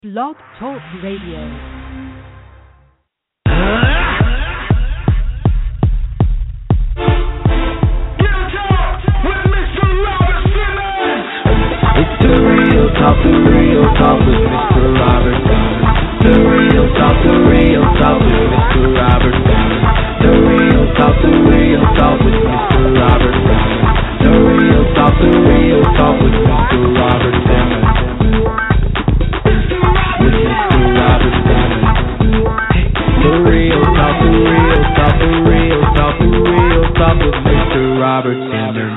Blog Talk Radio. The real talk with Mr. Robert Simmons. The real talk with Mr. Robert Simmons. The real talk with Mr. Robert Simmons. The real talk with Mr. Robert Simmons. With Mr. Robert Simmons. The real talk with Mr. Robert Simmons.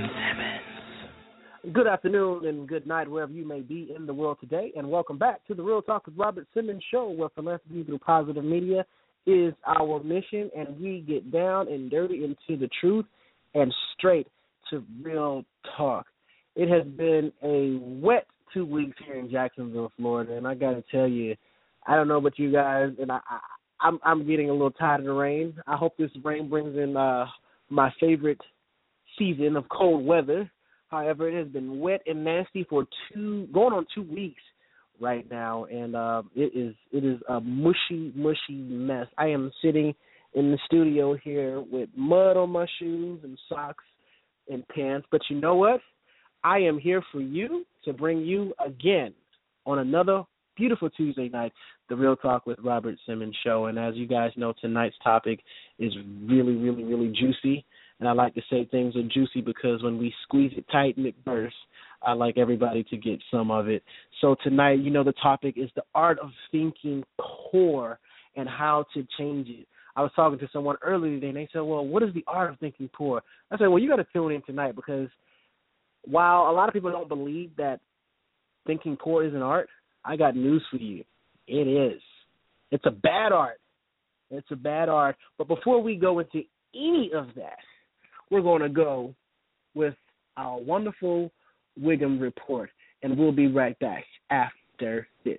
Good afternoon and good night wherever you may be in the world today, and welcome back to the Real Talk with Robert Simmons show, where philanthropy through positive media is our mission, and we get down and dirty into the truth and straight to real talk. It has been a wet 2 weeks here in Jacksonville, Florida, and I got to tell you, I don't know about you guys, and I'm getting a little tired of the rain. I hope this rain brings in my favorite season of cold weather. However, it has been wet and nasty for going on 2 weeks right now, and it is a mushy mess. I am sitting in the studio here with mud on my shoes and socks and pants, but you know what? I am here for you to bring you again on another beautiful Tuesday night, the Real Talk with Robert Simmons show. And as you guys know, tonight's topic is really, really, really juicy. And I like to say things are juicy because when we squeeze it tight and it bursts, I like everybody to get some of it. So tonight, you know, the topic is the art of thinking poor and how to change it. I was talking to someone earlier today, and they said, well, what is the art of thinking poor? I said, well, you got to tune in tonight, because while a lot of people don't believe that thinking poor is an art, I got news for you. It is. It's a bad art. It's a bad art. But before we go into any of that, we're going to go with our wonderful Wiggum report, and we'll be right back after this.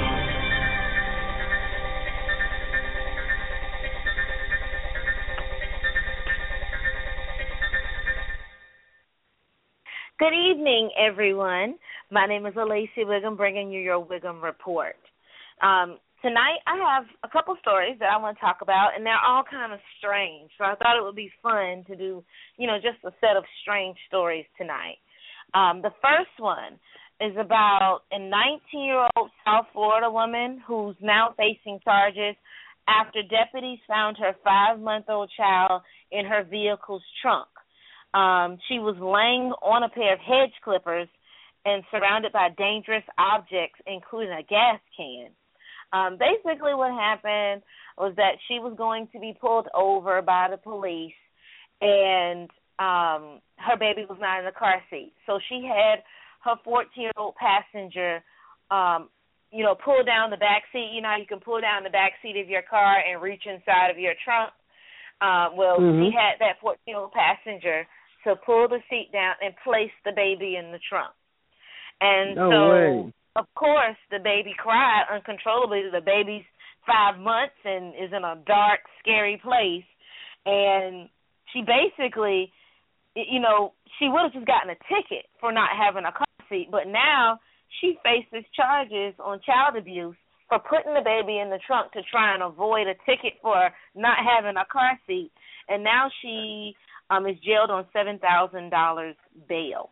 Good evening, everyone. My name is Alacey Wiggum, bringing you your Wiggum report. Tonight I have a couple stories that I want to talk about, and they're all kind of strange. So I thought it would be fun to do, just a set of strange stories tonight. The first one is about a 19-year-old South Florida woman who's now facing charges after deputies found her 5-month-old child in her vehicle's trunk. She was laying on a pair of hedge clippers and surrounded by dangerous objects, including a gas can. Basically what happened was that she was going to be pulled over by the police, and her baby was not in the car seat. So she had her 14-year-old passenger, pull down the back seat. You know how you can pull down the back seat of your car and reach inside of your trunk? She had that 14-year-old passenger to pull the seat down and place the baby in the trunk. And of course, the baby cried uncontrollably. The baby's 5 months and is in a dark, scary place. And she basically, she would have just gotten a ticket for not having a car seat. But now she faces charges on child abuse for putting the baby in the trunk to try and avoid a ticket for not having a car seat. And now she is jailed on $7,000 bail.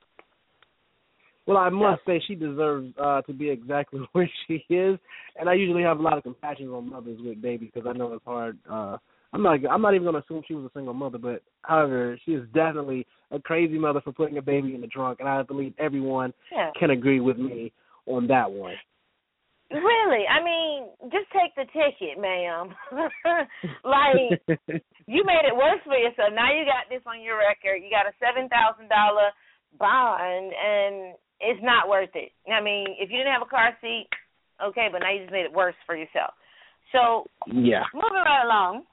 Well, I must say she deserves to be exactly where she is, and I usually have a lot of compassion on mothers with babies because I know it's hard. I'm not even going to assume she was a single mother, but however, she is definitely a crazy mother for putting a baby in the trunk, and I believe everyone can agree with me on that one. Really? I mean, just take the ticket, ma'am. Like, you made it worse for yourself. Now you got this on your record. You got a $7,000 bond, and it's not worth it. I mean, if you didn't have a car seat, okay, but now you just made it worse for yourself. So, moving right along,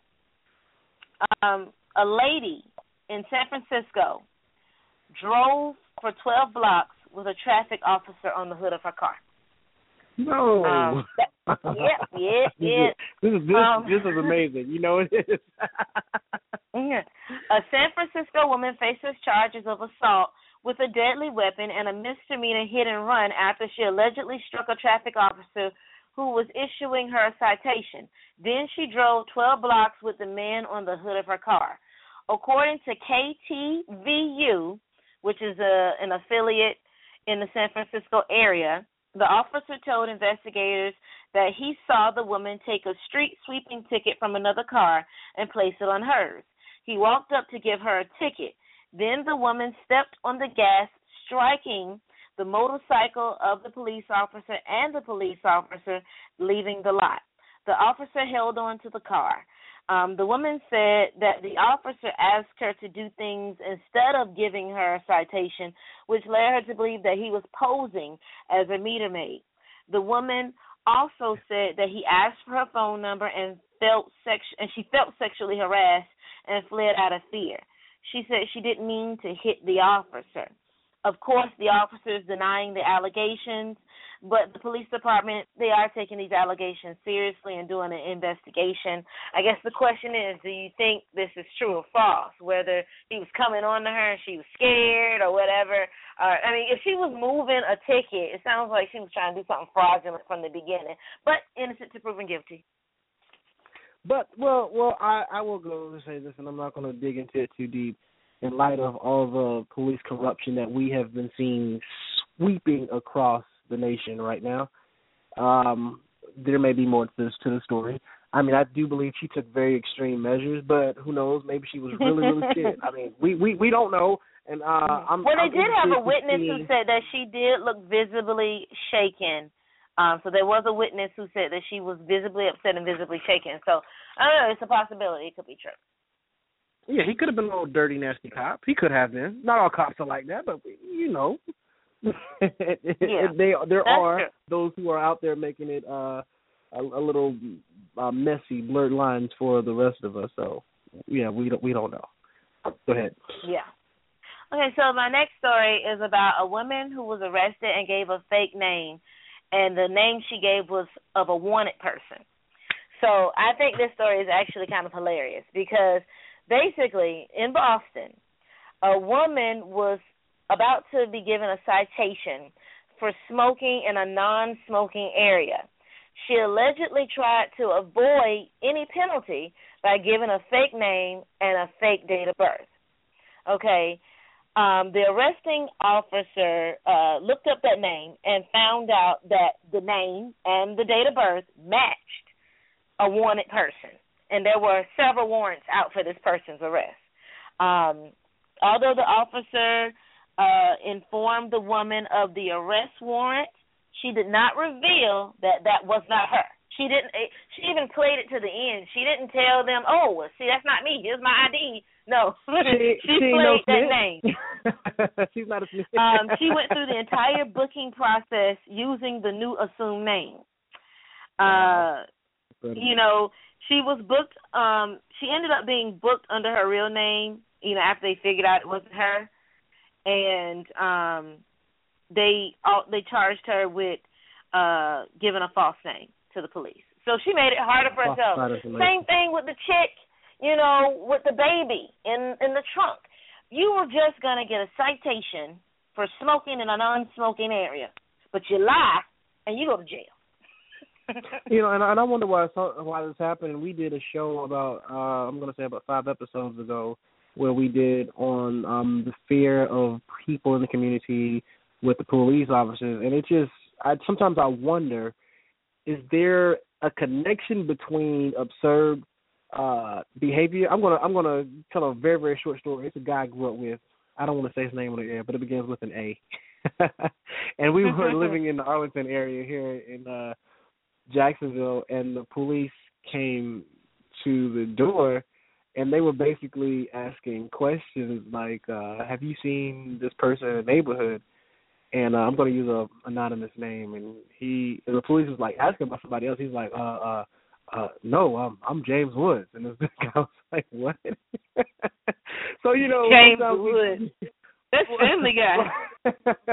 a lady in San Francisco drove for 12 blocks with a traffic officer on the hood of her car. No. Yeah. This is amazing. You know it is. A San Francisco woman faces charges of assault with a deadly weapon and a misdemeanor hit and run after she allegedly struck a traffic officer who was issuing her a citation. Then she drove 12 blocks with the man on the hood of her car. According to KTVU, which is an affiliate in the San Francisco area, the officer told investigators that he saw the woman take a street sweeping ticket from another car and place it on hers. He walked up to give her a ticket. Then the woman stepped on the gas, striking the motorcycle of the police officer and the police officer, leaving the lot. The officer held on to the car. The woman said that the officer asked her to do things instead of giving her a citation, which led her to believe that he was posing as a meter maid. The woman also said that he asked for her phone number and she felt sexually harassed and fled out of fear. She said she didn't mean to hit the officer. Of course, the officer is denying the allegations, but the police department, they are taking these allegations seriously and doing an investigation. I guess the question is, do you think this is true or false, whether he was coming on to her and she was scared or whatever? I mean, if she was moving a ticket, it sounds like she was trying to do something fraudulent from the beginning, but innocent to proven guilty. But, I will go and say this, and I'm not going to dig into it too deep. In light of all the police corruption that we have been seeing sweeping across the nation right now, there may be more to the story. I mean, I do believe she took very extreme measures, but who knows? Maybe she was really, really scared. I mean, we don't know. And they did have a witness who said that she did look visibly shaken. So there was a witness who said that she was visibly upset and visibly shaken. So, I don't know, it's a possibility. It could be true. Yeah, he could have been a little dirty, nasty cop. He could have been. Not all cops are like that, but, you know. There are those who are out there making it a little messy, blurred lines for the rest of us. So, yeah, we don't know. Go ahead. Yeah. Okay, so my next story is about a woman who was arrested and gave a fake name, and the name she gave was of a wanted person. So I think this story is actually kind of hilarious because basically, in Boston, a woman was about to be given a citation for smoking in a non-smoking area. She allegedly tried to avoid any penalty by giving a fake name and a fake date of birth. Okay, the arresting officer looked up that name and found out that the name and the date of birth matched a wanted person. And there were several warrants out for this person's arrest. Although the officer informed the woman of the arrest warrant, she did not reveal that was not her. She even played it to the end. She didn't tell them, oh, well, see, that's not me. Here's my ID. No, she played that name. She's not a snitch. She went through the entire booking process using the new assumed name. You know, she was booked. She ended up being booked under her real name, you know, after they figured out it wasn't her, and they charged her with giving a false name to the police. So she made it harder for herself. Same thing with the chick, you know, with the baby in the trunk. You were just gonna get a citation for smoking in a non-smoking area, but you lie and you go to jail. You know, and I wonder why this happened. And we did a show about, I'm going to say about 5 episodes ago, where we did on the fear of people in the community with the police officers. And it just, sometimes I wonder, is there a connection between absurd behavior? I'm gonna tell a very, very short story. It's a guy I grew up with. I don't want to say his name on the air, but it begins with an A. And we were living in the Arlington area here in Jacksonville, and the police came to the door, and they were basically asking questions like, have you seen this person in the neighborhood? And I'm going to use an anonymous name. And the police was like asking about somebody else. He's like, no, I'm James Woods. And this guy was like, what? So, you know, James Woods. That's Family Guy.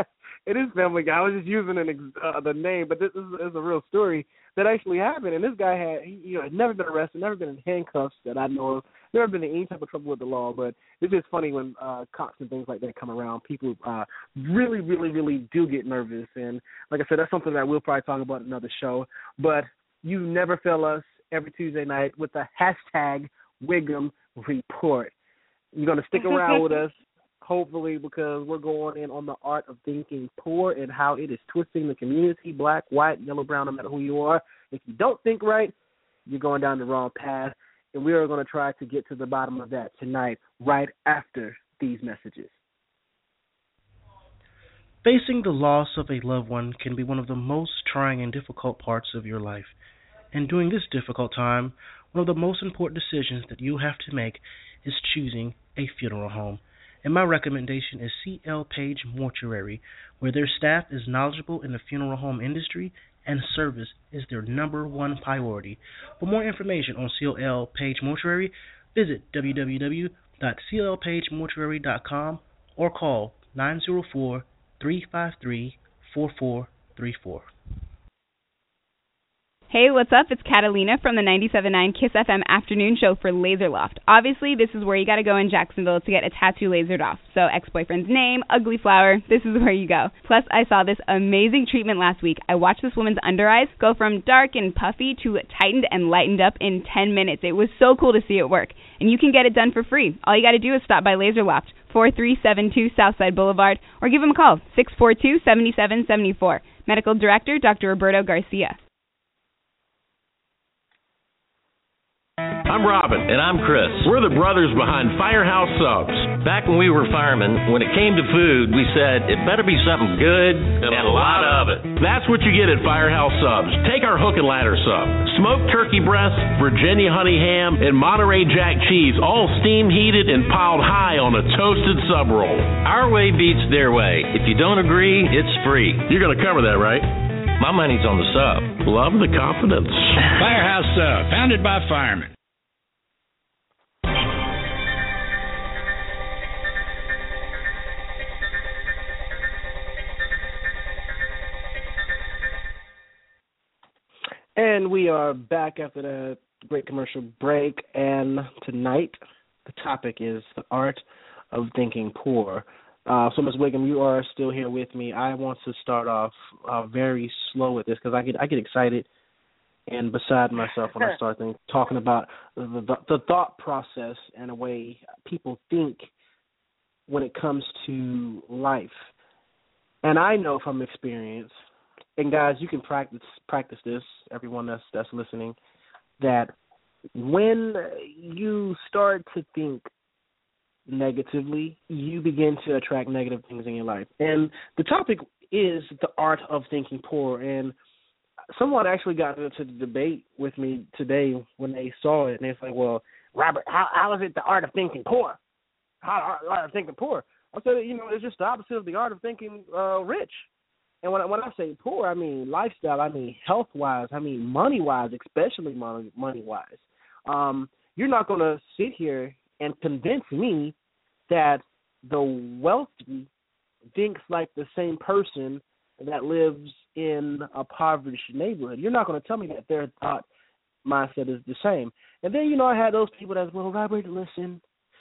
It is Family Guy. I was just using the name, but this is a real story that actually happened. And this guy had never been arrested, never been in handcuffs that I know of, never been in any type of trouble with the law. But it's just funny when cops and things like that come around. People really, really, really do get nervous. And like I said, that's something that we'll probably talk about in another show. But you never fail us every Tuesday night with the hashtag Wiggum Report. You're going to stick around with us, hopefully, because we're going in on the art of thinking poor and how it is twisting the community, black, white, yellow, brown, no matter who you are. If you don't think right, you're going down the wrong path, and we are going to try to get to the bottom of that tonight, right after these messages. Facing the loss of a loved one can be one of the most trying and difficult parts of your life. And during this difficult time, one of the most important decisions that you have to make is choosing a funeral home. And my recommendation is C.L. Page Mortuary, where their staff is knowledgeable in the funeral home industry and service is their number one priority. For more information on C.L. Page Mortuary, visit www.clpagemortuary.com or call 904-353-4434. Hey, what's up? It's Catalina from the 97.9 KISS FM afternoon show for Laser Loft. Obviously, this is where you got to go in Jacksonville to get a tattoo lasered off. So, ex-boyfriend's name, ugly flower, this is where you go. Plus, I saw this amazing treatment last week. I watched this woman's under eyes go from dark and puffy to tightened and lightened up in 10 minutes. It was so cool to see it work. And you can get it done for free. All you got to do is stop by Laser Loft, 4372 Southside Boulevard, or give them a call, 642-7774. Medical Director, Dr. Roberto Garcia. I'm Robin. And I'm Chris. We're the brothers behind Firehouse Subs. Back when we were firemen, when it came to food, we said it better be something good and a lot of it. That's what you get at Firehouse Subs. Take our hook and ladder sub. Smoked turkey breast, Virginia honey ham, and Monterey Jack cheese, all steam heated and piled high on a toasted sub roll. Our way beats their way. If you don't agree, it's free. You're going to cover that, right? My money's on the sub. Love the confidence. Firehouse Sub, founded by firemen. And we are back after the great commercial break, and tonight the topic is the art of thinking poor. So, Ms. Wiggum, you are still here with me. I want to start off very slow with this because I get excited and beside myself when I start talking about the thought process and the way people think when it comes to life. And I know from experience, and guys, you can practice this, everyone that's listening, that when you start to think negatively, you begin to attract negative things in your life. And the topic is the art of thinking poor. And someone actually got into the debate with me today when they saw it, and it's like, well, Robert, how is it the art of thinking poor? How the art of thinking poor? I said, it's just the opposite of the art of thinking rich. And when I say poor, I mean lifestyle, I mean health-wise, I mean money-wise, especially money-wise. You're not going to sit here and convince me that the wealthy thinks like the same person that lives in a impoverished neighborhood. You're not going to tell me that their thought mindset is the same. And then, I had those people that, well, Robert, listen,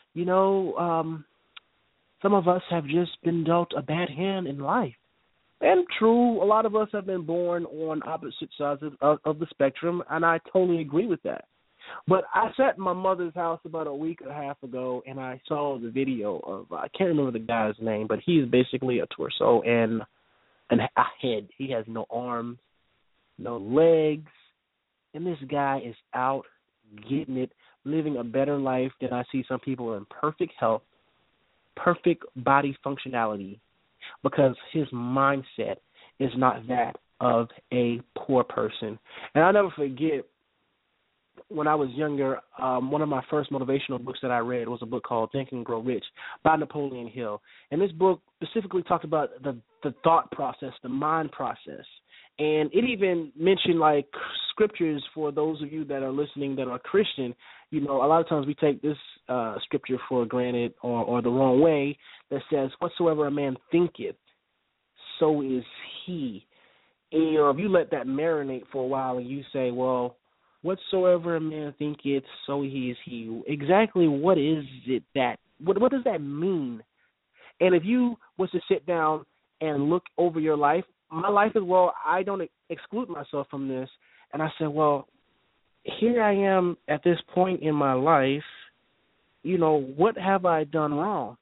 some of us have just been dealt a bad hand in life. And true, a lot of us have been born on opposite sides of the spectrum, and I totally agree with that. But I sat in my mother's house about a week and a half ago, and I saw the video of, I can't remember the guy's name, but he's basically a torso and a head. He has no arms, no legs, and this guy is out getting it, living a better life than I see some people in perfect health, perfect body functionality, because his mindset is not that of a poor person. And I'll never forget, when I was younger, one of my first motivational books that I read was a book called Think and Grow Rich by Napoleon Hill. And this book specifically talked about the thought process, the mind process. And it even mentioned, like, scriptures for those of you that are listening that are Christian. A lot of times we take this scripture for granted or the wrong way that says, whatsoever a man thinketh, so is he. And, you know, if you let that marinate for a while and you say, well, whatsoever a man thinketh, so he is he. Exactly what is it that, what does that mean? And if you was to sit down and look over your life, my life as well, I don't exclude myself from this. And I said, well, here I am at this point in my life, you know, what have I done wrong?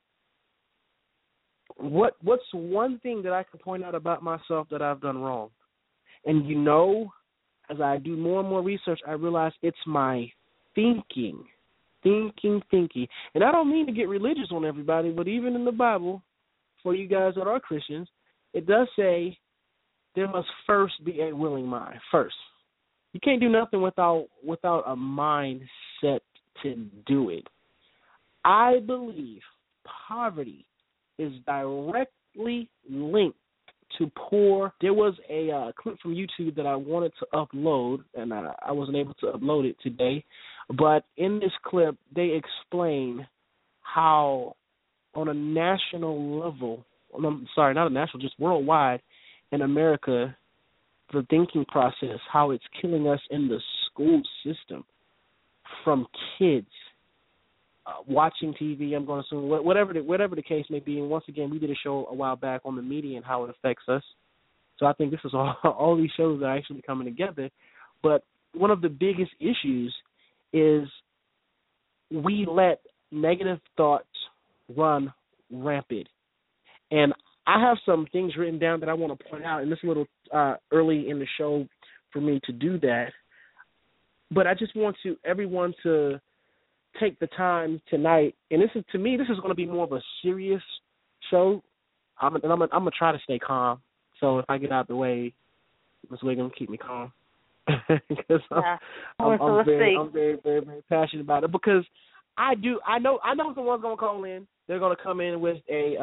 What's one thing that I can point out about myself that I've done wrong? And you know, as I do more and more research, I realize it's my thinking. And I don't mean to get religious on everybody, but even in the Bible, for you guys that are Christians, it does say there must first be a willing mind. First. You can't do nothing without a mind set to do it. I believe poverty is directly linked to poor. There was a clip from YouTube that I wanted to upload, and I wasn't able to upload it today. But in this clip, they explain how on a national level, sorry, not a national, just worldwide, in America, the thinking process, how it's killing us in the school system from kids watching TV, I'm going to assume, whatever the case may be. And once again, we did a show a while back on the media and how it affects us. So I think this is all these shows are actually coming together. But one of the biggest issues is we let negative thoughts run rampant. And I have some things written down that I want to point out, and this is a little early in the show for me to do that. But I just want everyone to take the time tonight, and this is going to be more of a serious show. I'm gonna try to stay calm. So if I get out of the way, Ms. Wiggum, keep me calm, because I'm very, very passionate about it. Because I know someone's gonna call in. They're gonna come in with a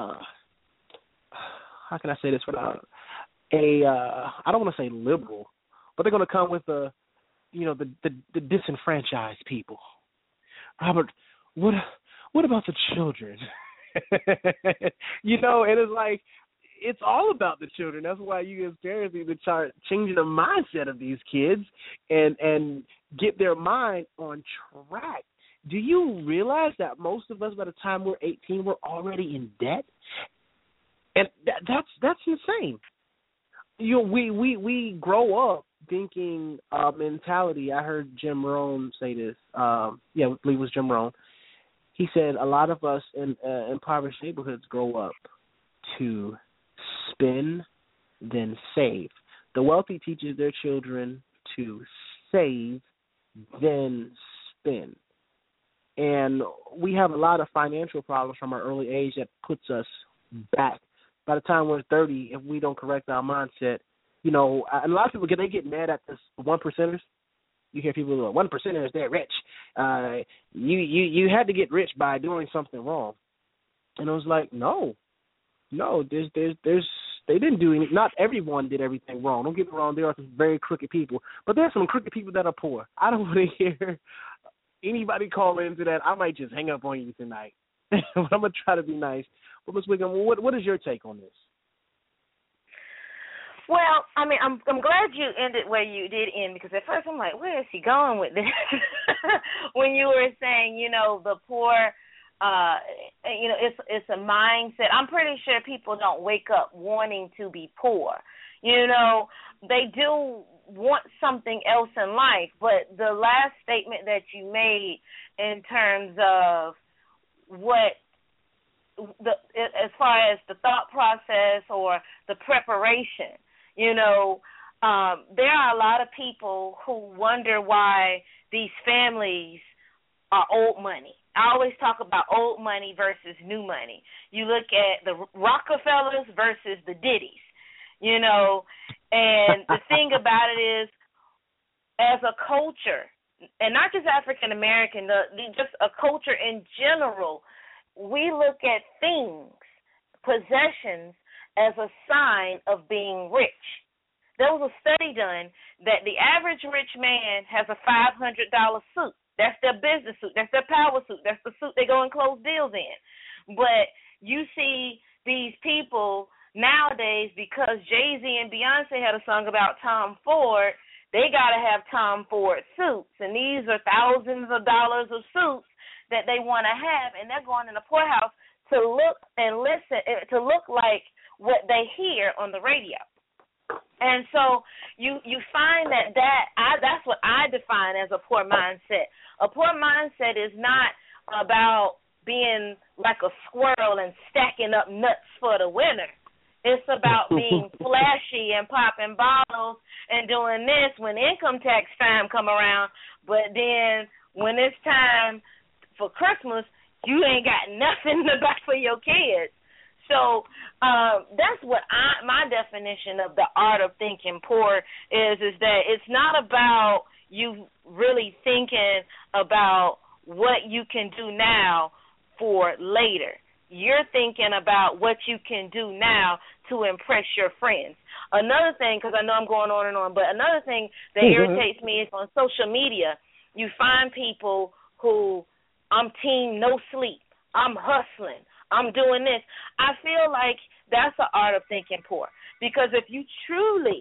how can I say this without I don't want to say liberal, but they're gonna come with the disenfranchised people. Robert, what about the children? And it's like, it's all about the children. That's why you as parents need to start changing the mindset of these kids and get their mind on track. Do you realize that most of us, by the time we're 18, we're already in debt? And that's insane. We grow up thinking mentality. I heard Jim Rohn say this. I believe it was Jim Rohn. He said a lot of us in impoverished neighborhoods grow up to spend, then save. The wealthy teaches their children to save, then spend. And we have a lot of financial problems from our early age that puts us back. By the time we're 30, if we don't correct our mindset, and a lot of people get mad at this one percenters. You hear people go, one percenters, they're rich. You had to get rich by doing something wrong. And I was like, no. There's they didn't do any. Not everyone did everything wrong. Don't get me wrong. There are some very crooked people, but there's some crooked people that are poor. I don't want to hear anybody call into that. I might just hang up on you tonight. But I'm gonna try to be nice. But Ms. Wiggum, what is your take on this? Well, I mean, I'm glad you ended where you did end, because at first I'm like, where is he going with this? When you were saying, the poor, it's a mindset. I'm pretty sure people don't wake up wanting to be poor. They do want something else in life, but the last statement that you made in terms of as far as the thought process or the preparation, there are a lot of people who wonder why these families are old money. I always talk about old money versus new money. You look at the Rockefellers versus the Diddies, and the thing about it is, as a culture, and not just African American, just a culture in general, we look at things, possessions, as a sign of being rich. There was a study done that the average rich man has a $500 suit. That's their business suit. That's their power suit. That's the suit they go and close deals in. But you see these people nowadays, because Jay-Z and Beyonce had a song about Tom Ford, they got to have Tom Ford suits. And these are thousands of dollars of suits that they want to have, and they're going in the poorhouse to look and listen, to look like what they hear on the radio. And so you find that's what I define as a poor mindset. A poor mindset is not about being like a squirrel and stacking up nuts for the winter. It's about being flashy and popping bottles and doing this when income tax time come around, but then when it's time for Christmas, you ain't got nothing to buy for your kids. So that's what my definition of the art of thinking poor is that it's not about you really thinking about what you can do now for later. You're thinking about what you can do now to impress your friends. Another thing, because I know I'm going on and on, but another thing that irritates me is on social media, you find people who, I'm team no sleep, I'm hustling, I'm doing this. I feel like that's the art of thinking poor. Because if you truly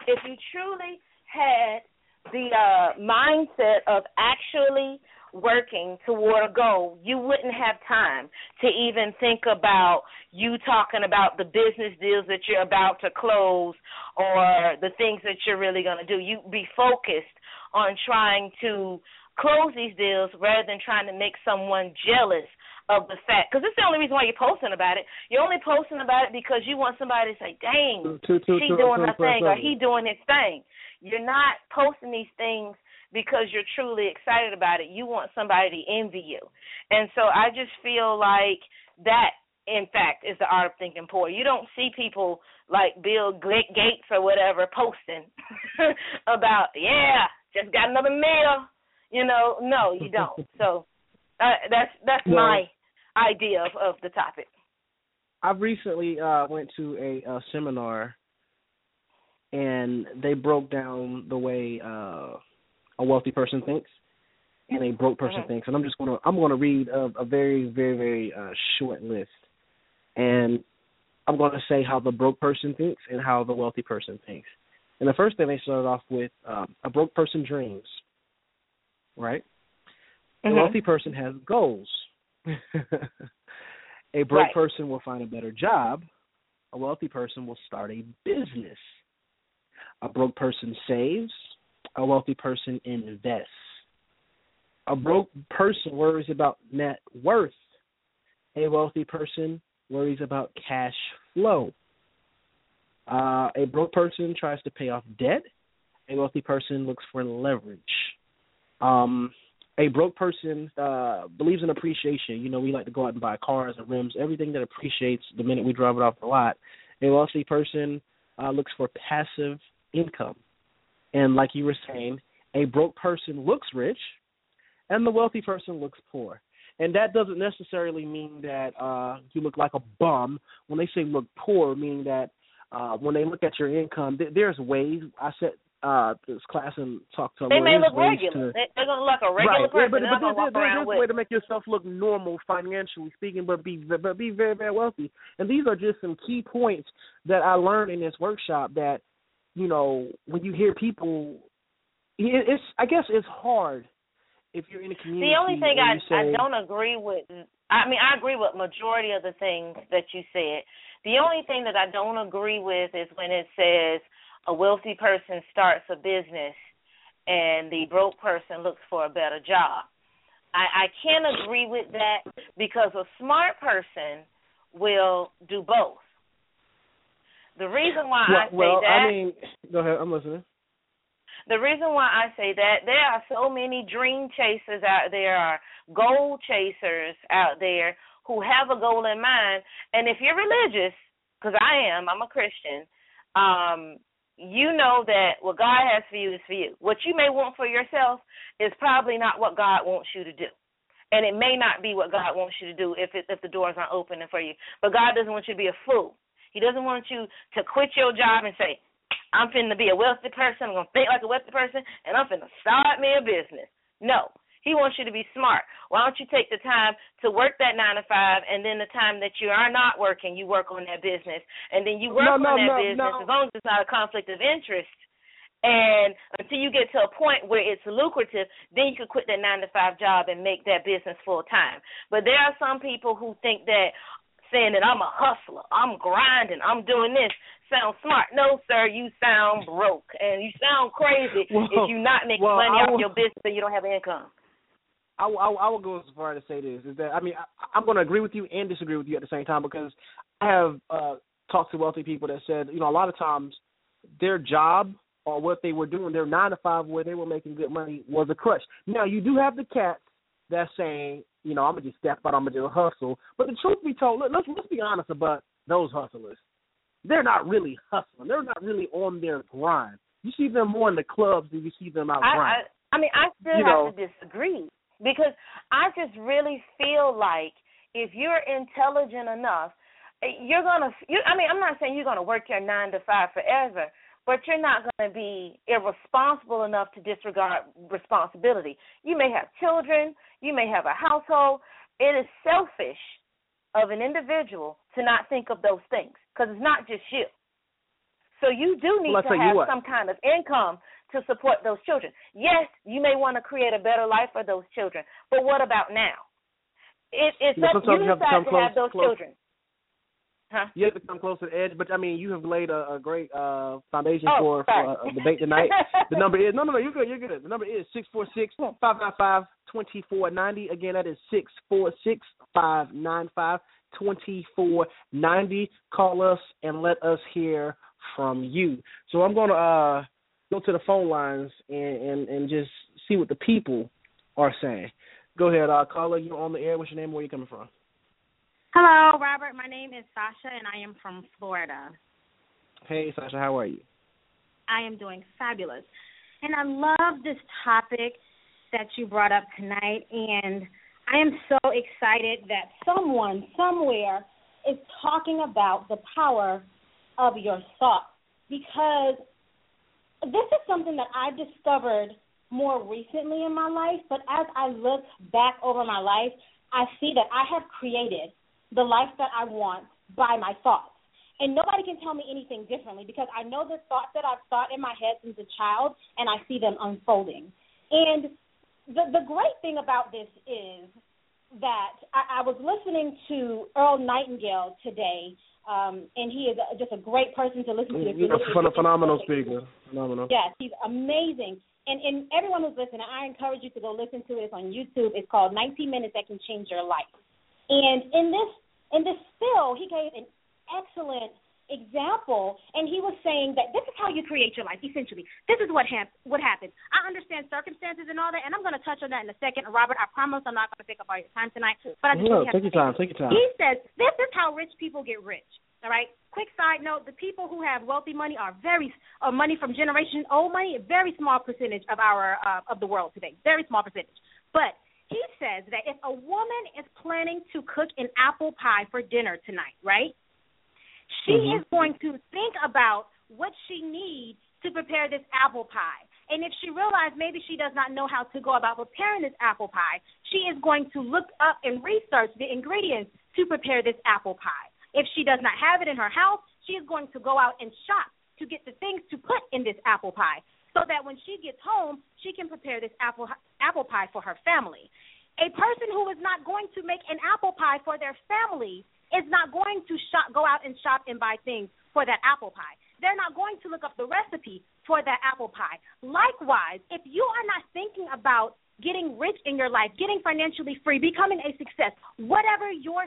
had the mindset of actually working toward a goal, you wouldn't have time to even think about you talking about the business deals that you're about to close or the things that you're really going to do. You'd be focused on trying to close these deals rather than trying to make someone jealous of the fact, because it's the only reason why you're posting about it. You're only posting about it because you want somebody to say, dang, she doing her thing or he doing his thing. You're not posting these things because you're truly excited about it. You want somebody to envy you. And so I just feel like that, in fact, is the art of thinking poor. You don't see people like Bill Gates or whatever posting about, just got another meal. No, you don't. So that's my idea of the topic. I recently went to a seminar, and they broke down the way a wealthy person thinks and a broke person thinks. And I'm going to read a very, very, very short list, and I'm going to say how the broke person thinks and how the wealthy person thinks. And the first thing they started off with, a broke person dreams, right? A wealthy person has goals. A broke person will find a better job. A wealthy person will start a business. A broke person saves. A wealthy person invests. A broke person worries about net worth. A wealthy person worries about cash flow. A broke person tries to pay off debt. A wealthy person looks for leverage. A broke person believes in appreciation. We like to go out and buy cars and rims, everything that appreciates the minute we drive it off the lot. A wealthy person looks for passive income. And like you were saying, a broke person looks rich, and the wealthy person looks poor. And that doesn't necessarily mean that you look like a bum. When they say look poor, meaning that when they look at your income, there's ways. I said this class and talk to. They may look regular. They're gonna look like a regular person. But there's a way to make yourself look normal financially speaking, but be very, very wealthy. And these are just some key points that I learned in this workshop. That when you hear people, I guess it's hard if you're in a community. The only thing I don't agree with. I agree with majority of the things that you said. The only thing that I don't agree with is when it says a wealthy person starts a business and the broke person looks for a better job. I can't agree with that because a smart person will do both. The reason why I say that... go ahead, I'm listening. The reason why I say that, there are so many dream chasers out there, goal chasers out there who have a goal in mind. And if you're religious, because I'm a Christian, you know that what God has for you is for you. What you may want for yourself is probably not what God wants you to do. And it may not be what God wants you to do if the doors aren't opening for you. But God doesn't want you to be a fool. He doesn't want you to quit your job and say, I'm finna be a wealthy person, I'm going to think like a wealthy person, and I'm finna start me a business. No. He wants you to be smart. Why don't you take the time to work that 9 to 5, and then the time that you are not working, you work on that business, and then you work on that business as long as it's not a conflict of interest. And until you get to a point where it's lucrative, then you can quit that 9 to 5 job and make that business full time. But there are some people who think that saying that I'm a hustler, I'm grinding, I'm doing this, sounds smart. No, sir, you sound broke, and you sound crazy if you're not making money out of your business and you don't have income. I will go as far as to say this, is that, I mean, I'm going to agree with you and disagree with you at the same time, because I have talked to wealthy people that said, you know, a lot of times their job or what they were doing, their 9 to 5 where they were making good money was a crutch. Now, you do have the cats that's saying, you know, I'm going to just step out, I'm going to just hustle. But the truth be told, let's be honest about those hustlers. They're not really hustling. They're not really on their grind. You see them more in the clubs than you see them out grinding. I mean, I still have to disagree, because I just really feel like if you're intelligent enough, you're going to, I mean, I'm not saying you're going to work your 9 to 5 forever, but you're not going to be irresponsible enough to disregard responsibility. You may have children. You may have a household. It is selfish of an individual to not think of those things, because it's not just you. So you do need to have some kind of income to support those children. Yes, you may want to create a better life for those children, but what about now? It's up to you decide to have those children. Huh? You have to come close to the edge, but, I mean, you have laid a great foundation for a debate tonight. The number is, no, you're good. The number is 646-595-2490. Again, that is 646-595-2490. Call us and let us hear from you. So I'm going to go to the phone lines and just see what the people are saying. Go ahead, caller. You're on the air. What's your name? Where are you coming from? Hello, Robert. My name is Sasha, and I am from Florida. Hey, Sasha. How are you? I am doing fabulous. And I love this topic that you brought up tonight, and I am so excited that someone somewhere is talking about the power of your thoughts, because this is something that I discovered more recently in my life, but as I look back over my life, I see that I have created the life that I want by my thoughts. And nobody can tell me anything differently, because I know the thoughts that I've thought in my head since a child, and I see them unfolding. And the great thing about this is that I was listening to Earl Nightingale today, and he is just a great person to listen to. Phenomenal speaker. Phenomenal. Yes, he's amazing. And everyone who's listening, I encourage you to go listen to it. It's on YouTube. It's called 19 Minutes That Can Change Your Life. And in this spill, he gave an excellent example, and he was saying that this is how you create your life, essentially. This is what happens. I understand circumstances and all that, and I'm going to touch on that in a second. Robert, I promise I'm not going to take up all your time tonight. But I just take your time. He says this is how rich people get rich. All right. Quick side note: the people who have wealthy money are money from generation old money, a very small percentage of of the world today. Very small percentage. But he says that if a woman is planning to cook an apple pie for dinner tonight, right? She is going to think about what she needs to prepare this apple pie. And if she realizes maybe she does not know how to go about preparing this apple pie, she is going to look up and research the ingredients to prepare this apple pie. If she does not have it in her house, she is going to go out and shop to get the things to put in this apple pie, so that when she gets home, she can prepare this apple pie for her family. A person who is not going to make an apple pie for their family is not going to go out and shop and buy things for that apple pie. They're not going to look up the recipe for that apple pie. Likewise, if you are not thinking about getting rich in your life, getting financially free, becoming a success, whatever your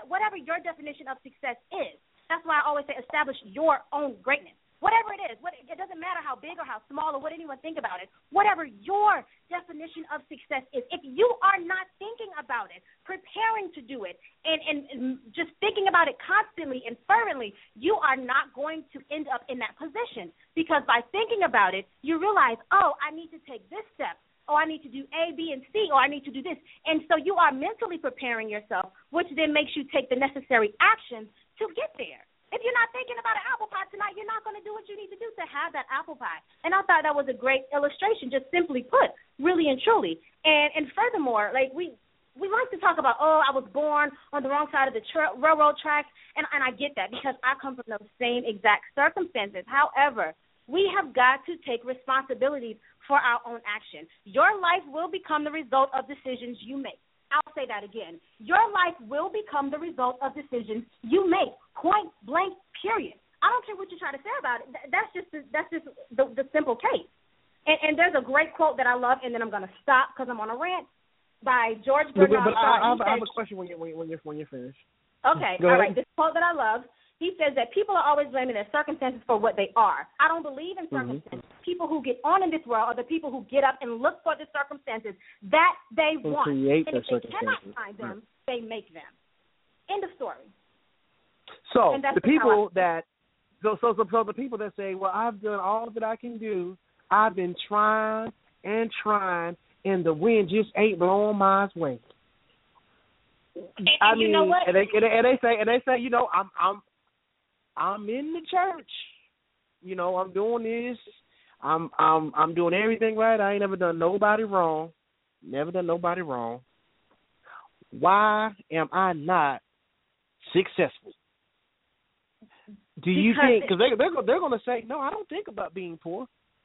definition of success is, that's why I always say establish your own greatness. Whatever it is, it doesn't matter how big or how small or what anyone think about it. Whatever your definition of success is, if you are not thinking about it, preparing to do it, and just thinking about it constantly and fervently, you are not going to end up in that position. Because by thinking about it, you realize, oh, I need to take this step. Oh, I need to do A, B, and C, or I need to do this. And so you are mentally preparing yourself, which then makes you take the necessary actions to get there. If you're not thinking about an apple pie tonight, you're not going to do what you need to do to have that apple pie. And I thought that was a great illustration, just simply put, really and truly. And furthermore, like we like to talk about, I was born on the wrong side of the railroad tracks, and I get that because I come from those same exact circumstances. However, we have got to take responsibility for our own action. Your life will become the result of decisions you make. I'll say that again. Your life will become the result of decisions you make, point blank, period. I don't care what you try to say about it. That's just the simple case. And there's a great quote that I love, and then I'm going to stop because I'm on a rant, by George Bernard Shaw. I have a question when you're finished. Okay, all right. This quote that I love, he says that people are always blaming their circumstances for what they are. I don't believe in circumstances. People who get on in this world are the people who get up and look for the circumstances that they want. And if they cannot find them, they make them. End of story. So the people that the people that say, well, I've done all that I can do. I've been trying and trying, and the wind just ain't blowing my way. And you know what? And they say, you know, I'm in the church. You know, I'm doing this. I'm doing everything right. I ain't never done nobody wrong. Never done nobody wrong. Why am I not successful? Do you think? Because they're going to say, no, I don't think about being poor.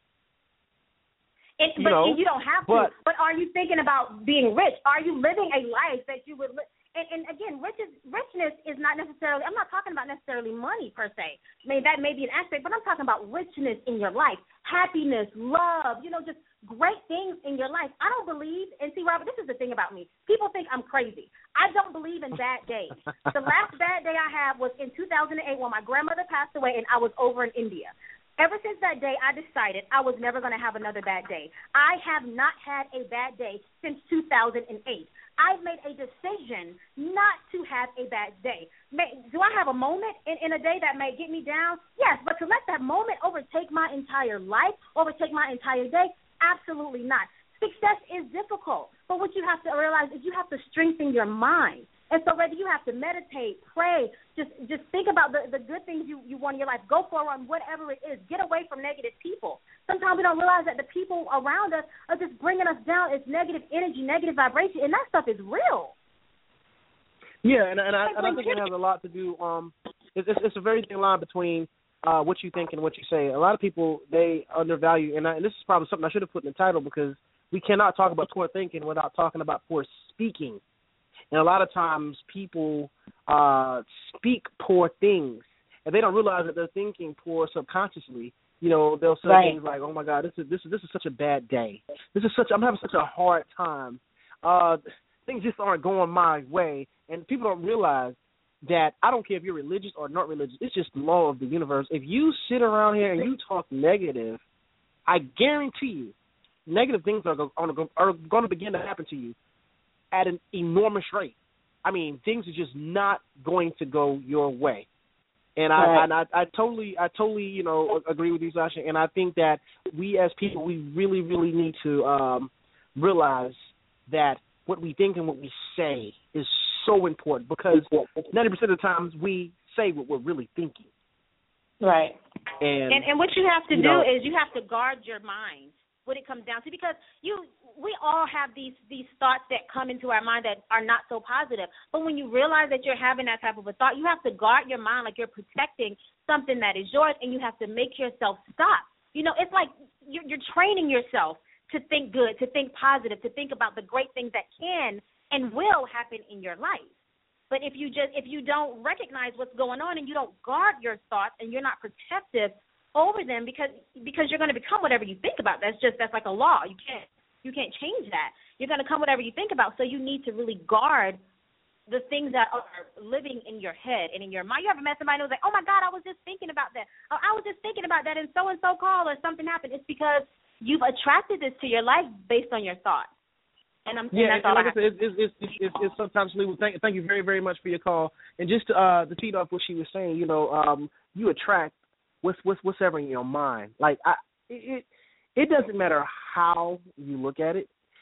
You don't have to. But are you thinking about being rich? Are you living a life that you would live? And again, richness is not necessarily, I'm not talking about necessarily money per se. I mean, that may be an aspect, but I'm talking about richness in your life, happiness, love, just great things in your life. I don't believe, and see, Robert, this is the thing about me. People think I'm crazy. I don't believe in bad days. The last bad day I had was in 2008 when my grandmother passed away and I was over in India. Ever since that day, I decided I was never going to have another bad day. I have not had a bad day since 2008. I've made a decision not to have a bad day. Do I have a moment in a day that may get me down? Yes, but to let that moment overtake my entire life, overtake my entire day, absolutely not. Success is difficult, but what you have to realize is you have to strengthen your mind. And so whether you have to meditate, pray, just think about the good things you want in your life. Go for a run, whatever it is. Get away from negative people. Sometimes we don't realize that the people around us are just bringing us down. It's negative energy, negative vibration, and that stuff is real. Yeah, and I think it has a lot to do. It's a very thin line between what you think and what you say. A lot of people, they undervalue, and this is probably something I should have put in the title because we cannot talk about poor thinking without talking about poor speaking. And a lot of times people speak poor things, and they don't realize that they're thinking poor subconsciously. They'll say things like, "Oh my God, this is such a bad day. I'm having such a hard time. Things just aren't going my way." And people don't realize that I don't care if you're religious or not religious. It's just the law of the universe. If you sit around here and you talk negative, I guarantee you, negative things are going to begin to happen to you at an enormous rate. I mean, things are just not going to go your way. And I totally agree with you, Sasha. And I think that we as people, we really, really need to realize that what we think and what we say is so important because 90% of the times we say what we're really thinking. Right. And what you have to do is you have to guard your mind. What it comes down to, because we all have these thoughts that come into our mind that are not so positive. But when you realize that you're having that type of a thought, you have to guard your mind like you're protecting something that is yours, and you have to make yourself stop. It's like you're training yourself to think good, to think positive, to think about the great things that can and will happen in your life. But if you don't recognize what's going on and you don't guard your thoughts and you're not protective over them, because you're going to become whatever you think about. That's like a law. You can't change that. You're going to come whatever you think about. So you need to really guard the things that are living in your head and in your mind. You ever met somebody who's like, "Oh my God, I was just thinking about that. Oh, I was just thinking about that, and so called or something happened." It's because you've attracted this to your life based on your thoughts. And that's all like I said, it's sometimes legal. Thank you very, very much for your call. And just to feed off what she was saying, you attract what's ever in your mind. Like it doesn't matter how you look at it.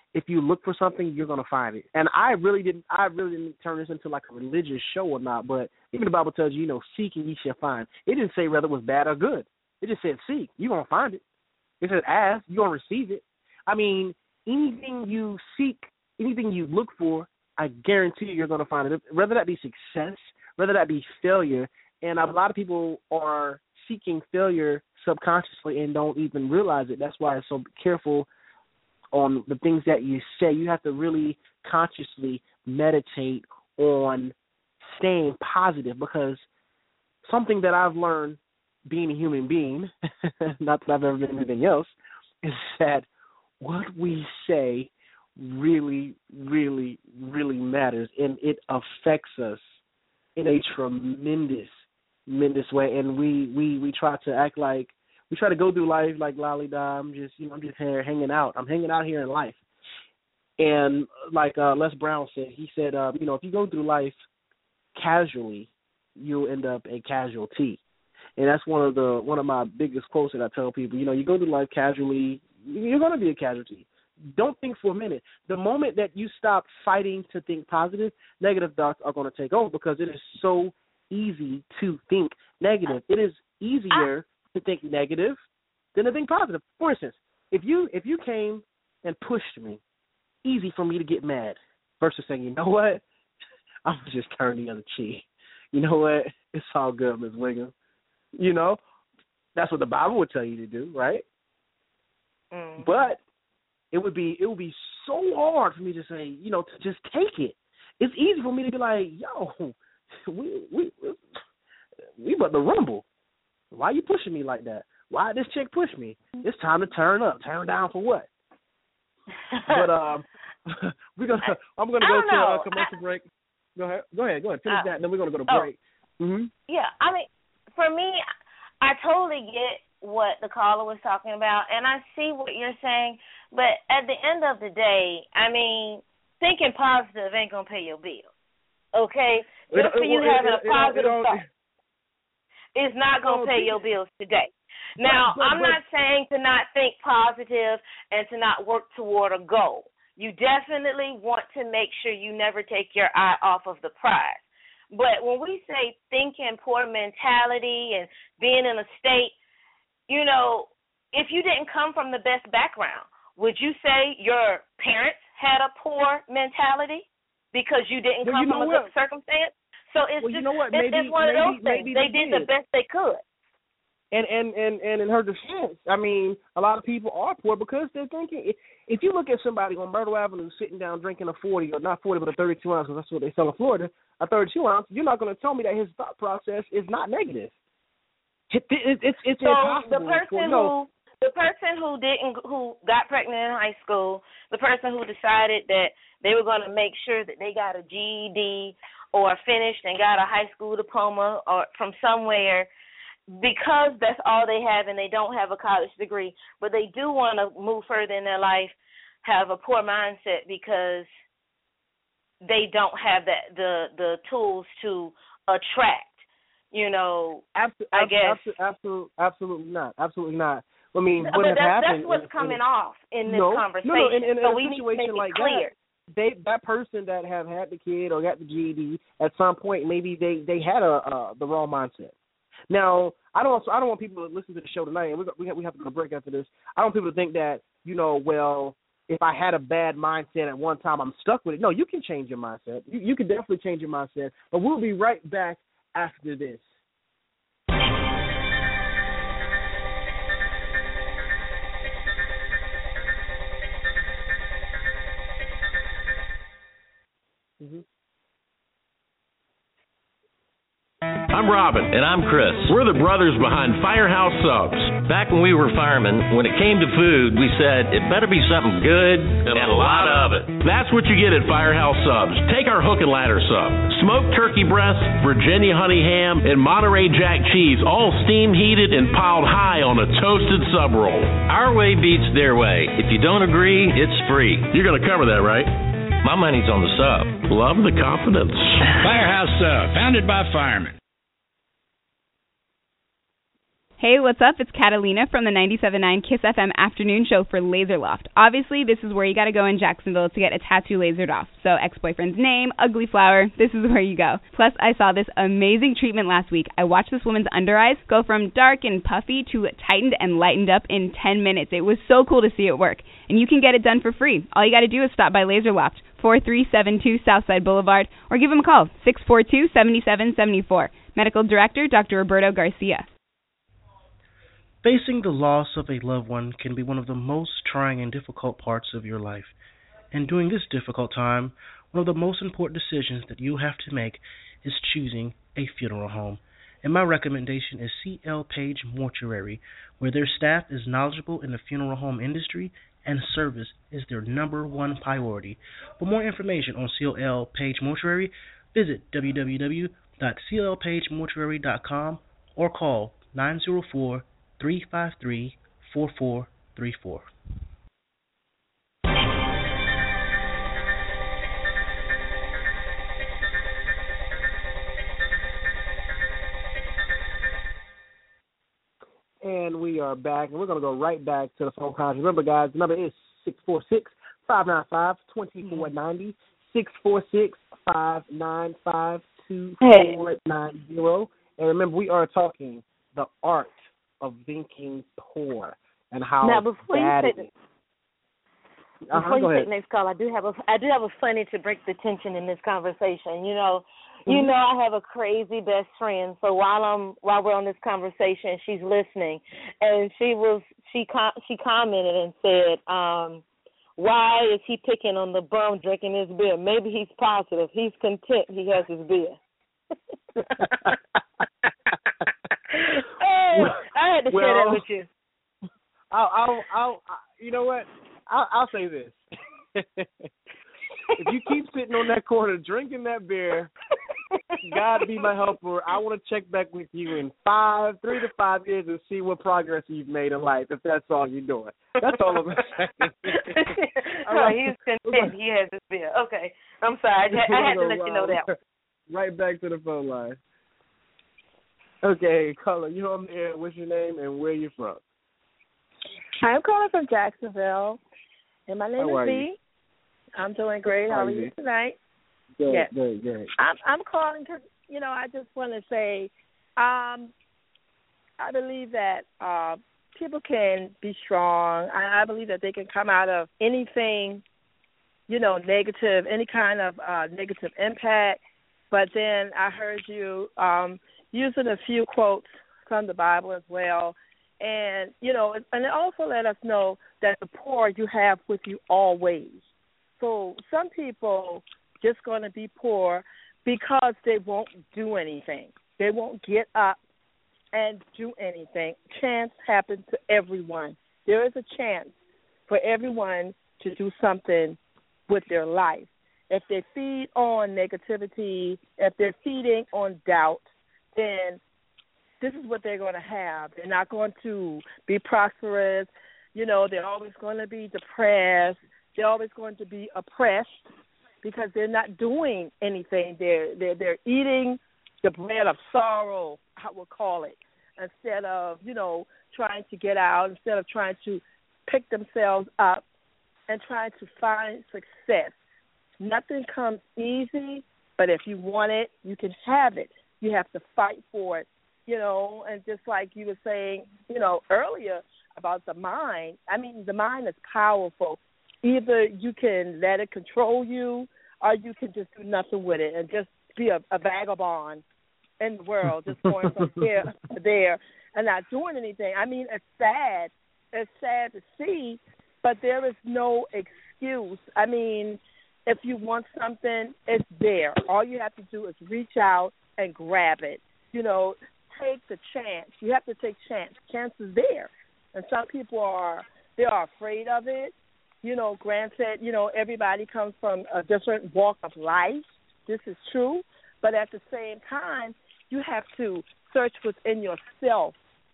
if you look for something, you're gonna find it. And I really didn't turn this into like a religious show or not, but even the Bible tells you, seek and ye shall find. It didn't say whether it was bad or good. It just said seek, you're gonna find it. It said ask, you're gonna receive it. I mean, anything you seek, anything you look for, I guarantee you're gonna find it. Whether that be success, whether that be failure, and a lot of people are seeking failure subconsciously and don't even realize it. That's why it's so careful on the things that you say. You have to really consciously meditate on staying positive, because something that I've learned being a human being, not that I've ever been anything else, is that what we say really, really, really matters, and it affects us in a tremendous way. And we try to act like, we try to go through life like lolly-da. I'm just here hanging out. I'm hanging out here in life. And like Les Brown said, he said, if you go through life casually, you'll end up a casualty. And that's one of my biggest quotes that I tell people. You go through life casually, you're going to be a casualty. Don't think for a minute. The moment that you stop fighting to think positive, negative thoughts are going to take over, because it is so easy to think negative. It is easier to think negative than to think positive. For instance, if you came and pushed me, easy for me to get mad versus saying, you know what, I'm just turn the other cheek. You know what, it's all good, Ms. Wiggum. That's what the Bible would tell you to do, right? Mm. But it would be so hard for me to say, to just take it. It's easy for me to be like, yo, we about to rumble. Why are you pushing me like that? Why did this chick push me? It's time to turn up. Turn down for what? But I'm gonna go to a commercial break. Go ahead. Finish that, and then we're gonna go to break. Mm-hmm. Yeah, I mean, for me, I totally get what the caller was talking about, and I see what you're saying. But at the end of the day, I mean, thinking positive ain't gonna pay your bills. Okay, just for you having a positive thought, it's not gonna pay your bills today. Now, I'm not saying to not think positive and to not work toward a goal. You definitely want to make sure you never take your eye off of the prize. But when we say thinking poor mentality and being in a state, if you didn't come from the best background, would you say your parents had a poor mentality because you didn't come from a good circumstance? So it's just it's one of those things. They did the best they could. And in her defense, I mean, a lot of people are poor because they're thinking. If you look at somebody on Myrtle Avenue sitting down drinking a 40, or not 40, but a 32 ounce, because that's what they sell in Florida, a 32 ounce, you're not going to tell me that his thought process is not negative. It's so impossible. The person who got pregnant in high school, the person who decided that they were going to make sure that they got a GED or finished and got a high school diploma or from somewhere, because that's all they have and they don't have a college degree, but they do want to move further in their life, have a poor mindset because they don't have the tools to attract, I guess. Absolutely not. I mean, but that's what's coming off in this conversation. No, in so a we situation need to like clear. That person that have had the kid or got the GED, at some point maybe they had the wrong mindset. Now, I don't want people to listen to the show tonight, and we have to go to break after this. I don't want people to think that, well, if I had a bad mindset at one time, I'm stuck with it. No, you can change your mindset. You can definitely change your mindset. But we'll be right back after this. Mm-hmm. I'm Robin. And I'm Chris. We're the brothers behind Firehouse Subs. Back when we were firemen, when it came to food, we said it better be something good and a lot of it. That's what you get at Firehouse Subs. Take our hook and ladder sub. Smoked turkey breast, Virginia honey ham, and Monterey Jack cheese, all steam heated and piled high on a toasted sub roll. Our way beats their way. If you don't agree, it's free. You're going to cover that, right? My money's on the sub. Love the confidence. Firehouse Sub, founded by firemen. Hey, what's up? It's Catalina from the 97.9 Kiss FM afternoon show for Laser Loft. Obviously, this is where you got to go in Jacksonville to get a tattoo lasered off. So, ex-boyfriend's name, ugly flower, this is where you go. Plus, I saw this amazing treatment last week. I watched this woman's under eyes go from dark and puffy to tightened and lightened up in 10 minutes. It was so cool to see it work. And you can get it done for free. All you got to do is stop by Laser Loft, 4372 Southside Boulevard, or give them a call, 642-7774. Medical Director, Dr. Roberto Garcia. Facing the loss of a loved one can be one of the most trying and difficult parts of your life. And during this difficult time, one of the most important decisions that you have to make is choosing a funeral home. And my recommendation is C.L. Page Mortuary, where their staff is knowledgeable in the funeral home industry and service is their number one priority. For more information on C.L. Page Mortuary, visit www.clpagemortuary.com or call 904-353-4434. And we are back, and we're going to go right back to the phone calls. Remember, guys, the number is 646-595-2490, 646-595-2490. And remember, we are talking the art of thinking poor and how now, before bad you it is. Before you take next call, I do have a funny to break the tension in this conversation. You know, I have a crazy best friend. So while we're on this conversation, she's listening, and she commented and said, "Why is he picking on the bum drinking his beer? Maybe he's positive. He's content. He has his beer." I had to share that with you. I'll you know what? I'll say this. If you keep sitting on that corner drinking that beer, God be my helper, I want to check back with you in 3 to 5 years and see what progress you've made in life, if that's all you're doing. That's all I'm saying. He's content. He has his beer. Okay. I'm sorry. I had to let you know that. Right back to the phone line. Okay, caller, you're on the air. What's your name and where you from? I'm calling from Jacksonville, and my name is V. I'm doing great. How are you tonight? Good, yes. good. I'm calling because, I just want to say I believe that people can be strong. I believe that they can come out of anything, negative, any kind of negative impact. But then I heard you using a few quotes from the Bible as well. And, and it also let us know that the poor you have with you always. So some people just going to be poor because they won't do anything. They won't get up and do anything. Chance happens to everyone. There is a chance for everyone to do something with their life. If they feed on negativity, if they're feeding on doubt, then this is what they're going to have. They're not going to be prosperous. They're always going to be depressed. They're always going to be oppressed because they're not doing anything. They're eating the bread of sorrow, I would call it, instead of, trying to get out, instead of trying to pick themselves up and trying to find success. Nothing comes easy, but if you want it, you can have it. You have to fight for it, and just like you were saying, earlier about the mind, the mind is powerful. Either you can let it control you or you can just do nothing with it and just be a vagabond in the world, just going from here to there and not doing anything. It's sad. It's sad to see, but there is no excuse. If you want something, it's there. All you have to do is reach out and grab it. Take the chance. You have to take chance. Chance is there. And some people are afraid of it. Granted, everybody comes from a different walk of life. This is true. But at the same time, you have to search within yourself.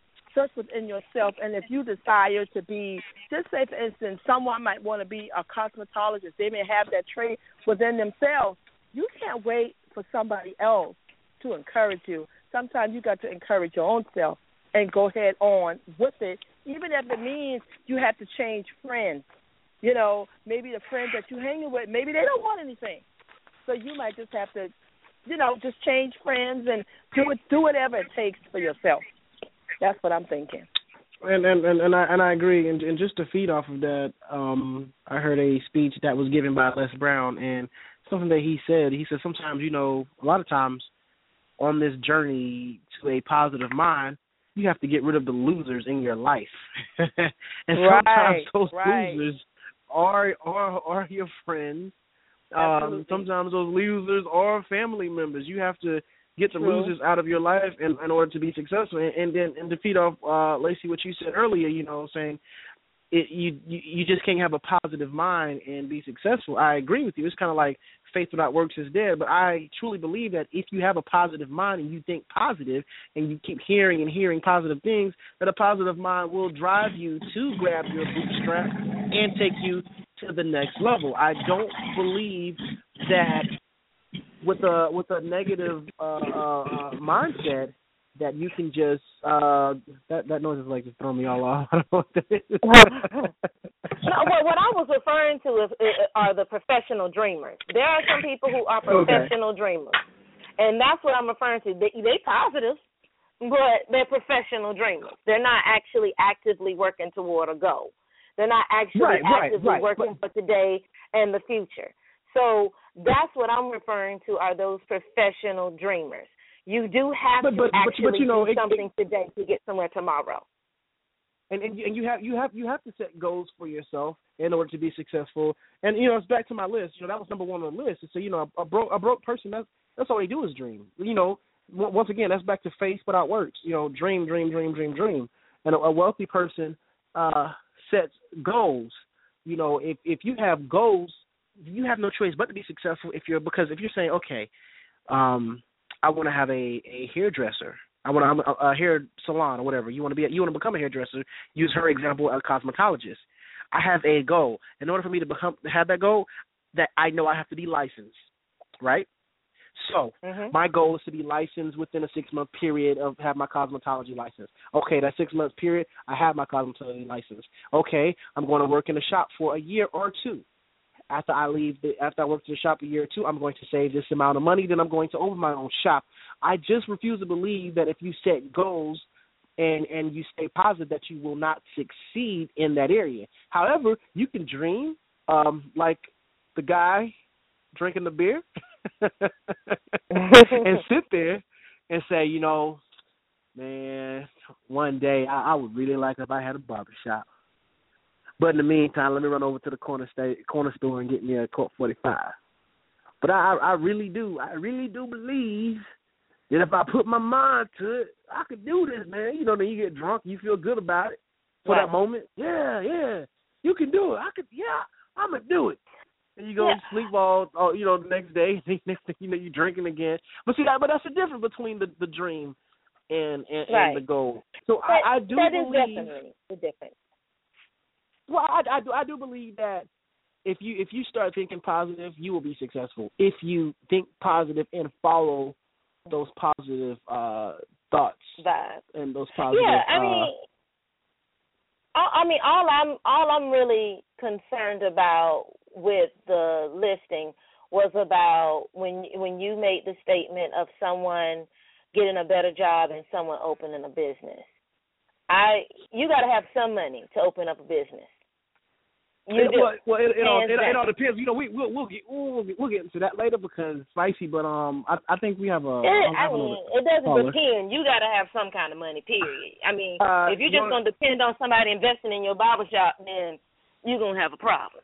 And if you desire to be, just say, for instance, someone might want to be a cosmetologist. They may have that trait within themselves. You can't wait for somebody else to encourage you. Sometimes you got to encourage your own self and go head on with it, even if it means you have to change friends. You know, maybe the friends that you're hanging with, maybe they don't want anything. So you might just have to, you know, just change friends and do whatever it takes for yourself. That's what I'm thinking. And I agree. And just to feed off of that, I heard a speech that was given by Les Brown, and something that he said sometimes, you know, a lot of times on this journey to a positive mind, you have to get rid of the losers in your life. And sometimes those losers are your friends. Sometimes those losers are family members. You have to get the losers out of your life in order to be successful. And to feed off, Lacey, what you said earlier, you know, saying you just can't have a positive mind and be successful. I agree with you. It's kind of like faith without works is dead. But I truly believe that if you have a positive mind and you think positive and you keep hearing positive things, that a positive mind will drive you to grab your bootstrap and take you to the next level. I don't believe that with a negative mindset that you can just that noise is like just throwing me all off. I don't know what that is. No, what I was referring to are the professional dreamers. There are some people who are professional dreamers, and that's what I'm referring to. They positive, but they're professional dreamers. They're not actually actively working toward a goal. They're not actually actively working for today and the future. So that's what I'm referring to are those professional dreamers. You do have to actually do something today to get somewhere tomorrow. And you have to set goals for yourself in order to be successful. And you know, it's back to my list. You know, that was number one on the list. So you know, a broke person, that's all they do is dream. You know, once again, that's back to faith without works. You know, dream. And a wealthy person sets goals. You know, if you have goals, you have no choice but to be successful. Because if you're saying, okay, I want to have a hairdresser. I want to a hair salon or whatever. You want to become a hairdresser. Use her example, a cosmetologist. I have a goal. In order for me to have that goal, that I know I have to be licensed, right? So my goal is to be licensed within a 6-month period of have my cosmetology license. Okay, that 6-month period, I have my cosmetology license. Okay, I'm going to work in the shop for a year or two. After I work in the shop a year or two, I'm going to save this amount of money. Then I'm going to open my own shop. I just refuse to believe that if you set goals and you stay positive that you will not succeed in that area. However, you can dream like the guy drinking the beer and sit there and say, you know, man, one day I would really like if I had a barbershop. But in the meantime, let me run over to the corner store and get me a Colt 45. But I really do believe that if I put my mind to it, I could do this, man. You know, then you get drunk, you feel good about it for that moment. Yeah, you can do it. I'm going to do it. And you go to sleep all the next day. Next thing you know, you're drinking again. But that's the difference between the dream and the goal. So I do believe that is definitely the difference. Well, I do believe that if you start thinking positive, you will be successful. If you think positive and follow those positive thoughts and those positive. Yeah, I mean, all I'm really concerned about with the listing was about when you made the statement of someone getting a better job and someone opening a business. You got to have some money to open up a business. You do. Well, it all depends. You know, we'll get into that later because it's spicy. But I think we have a. It doesn't depend. You got to have some kind of money. Period. I mean, if you're just gonna depend on somebody investing in your barbershop, then you're gonna have a problem.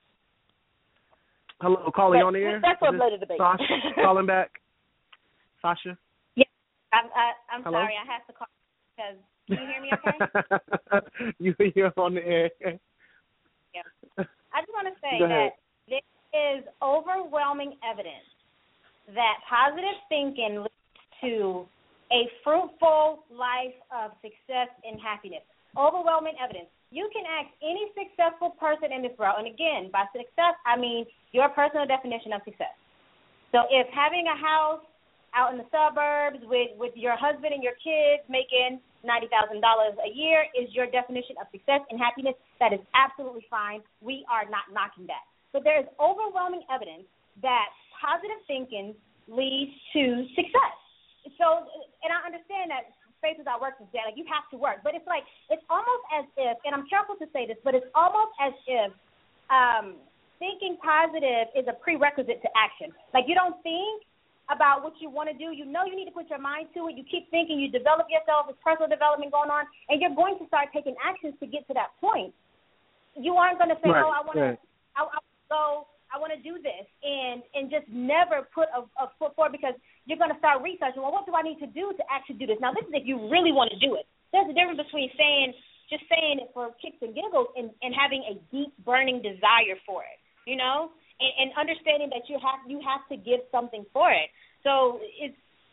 Hello, calling on the air. That's what later debate. Sasha calling back. Sasha. Yeah, I'm sorry. I have to call because can you hear me? Okay. You're on the air. I just want to say that there is overwhelming evidence that positive thinking leads to a fruitful life of success and happiness. Overwhelming evidence. You can ask any successful person in this world, and again, by success, I mean your personal definition of success. So if having a house out in the suburbs with your husband and your kids making $90,000 a year is your definition of success and happiness, that is absolutely fine. We are not knocking that. But there is overwhelming evidence that positive thinking leads to success. So, and I understand that faith without works is dead. Like, you have to work. But it's like, it's almost as if, and I'm careful to say this, but it's almost as if thinking positive is a prerequisite to action. Like, you don't think about what you want to do. You know you need to put your mind to it. You keep thinking. You develop yourself. There's personal development going on, and you're going to start taking actions to get to that point. You aren't going to say, I want to go. I want to do this, and just never put a foot forward, because you're going to start researching, well, what do I need to do to actually do this? Now, this is if you really want to do it. There's a difference between just saying it for kicks and giggles and having a deep, burning desire for it, you know, and understanding that you have to give something for it. So it's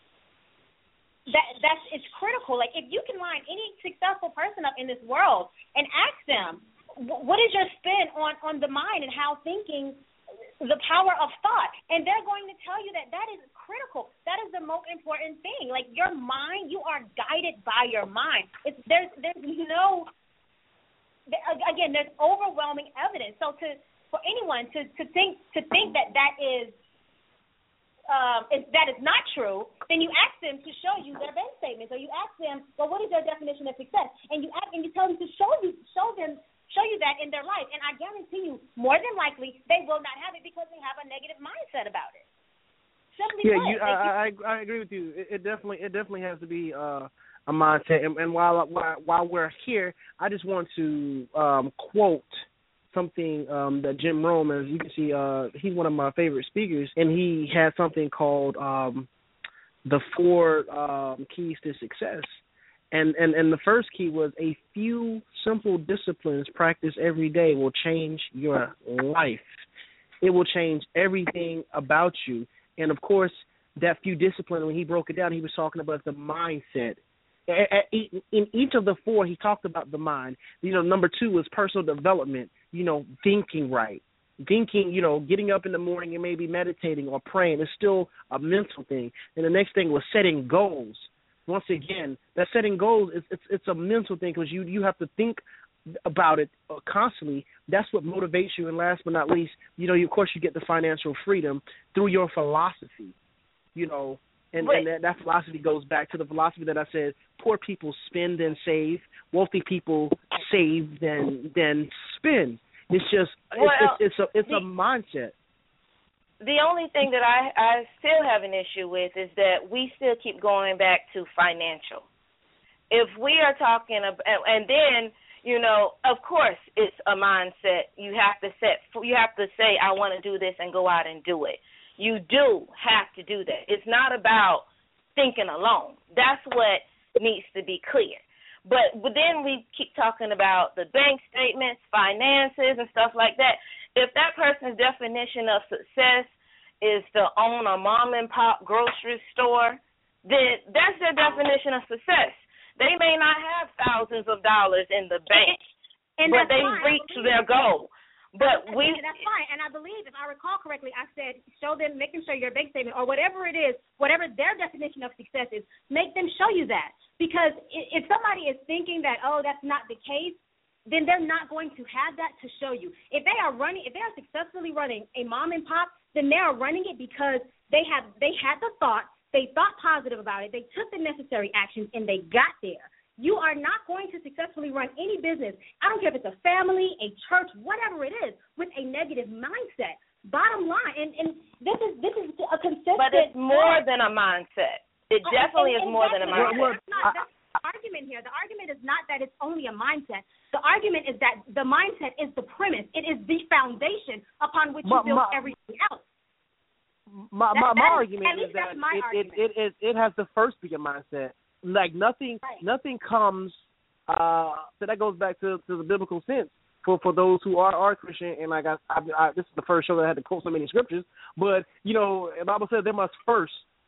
critical. Like, if you can line any successful person up in this world and ask them, what is your spin on the mind and how thinking, the power of thought, and they're going to tell you that is critical. That is the most important thing. Like, your mind, you are guided by your mind. There's overwhelming evidence. So for anyone to think that is not true, then you ask them to show you their bank statements, or you ask them, well, what is your definition of success? And you tell them to show you that in their life, and I guarantee you, more than likely, they will not have it because they have a negative mindset about it. I agree with you. It definitely has to be a mindset. And while we're here, I just want to quote something that Jim Rome, as you can see, he's one of my favorite speakers, and he had something called the 4 keys to success. And the first key was, a few simple disciplines practiced every day will change your life. It will change everything about you. And, of course, that few disciplines, when he broke it down, he was talking about the mindset. In each of the 4, he talked about the mind. Number 2 was personal development, thinking right. Thinking, getting up in the morning and maybe meditating or praying is still a mental thing. And the next thing was setting goals. Once again, that setting goals, it's a mental thing, because you have to think about it constantly. That's what motivates you. And last but not least, of course, you get the financial freedom through your philosophy, and that philosophy goes back to the philosophy that I said: poor people spend and save, wealthy people save then spend. It's just it's a mindset. The only thing that I still have an issue with is that we still keep going back to financial. If we are talking about, and then, of course it's a mindset. You have to say, I want to do this, and go out and do it. You do have to do that. It's not about thinking alone. That's what needs to be clear. But then we keep talking about the bank statements, finances, and stuff like that. If that person's definition of success is to own a mom-and-pop grocery store, then that's their definition of success. They may not have thousands of dollars in the bank, but they reached their goal. But that's fine. And I believe, if I recall correctly, I said show them, making sure your bank statement or whatever it is, whatever their definition of success is, make them show you that. Because if somebody is thinking that, that's not the case, then they're not going to have that to show you. If they are successfully running a mom and pop, then they are running it because they had the thought, they thought positive about it, they took the necessary actions, and they got there. You are not going to successfully run any business, I don't care if it's a family, a church, whatever it is, with a negative mindset. Bottom line, and this is a consistent. But it's more than a mindset. It definitely is more than a mindset. That's the argument here. The argument is not that it's only a mindset. The argument is that the mindset is the premise. It is the foundation upon which you build everything else. My argument is that it has to first be a mindset. Like nothing comes. So that goes back to the biblical sense for those who are Christian. And like I this is the first show that I had to quote so many scriptures. But the Bible says there must first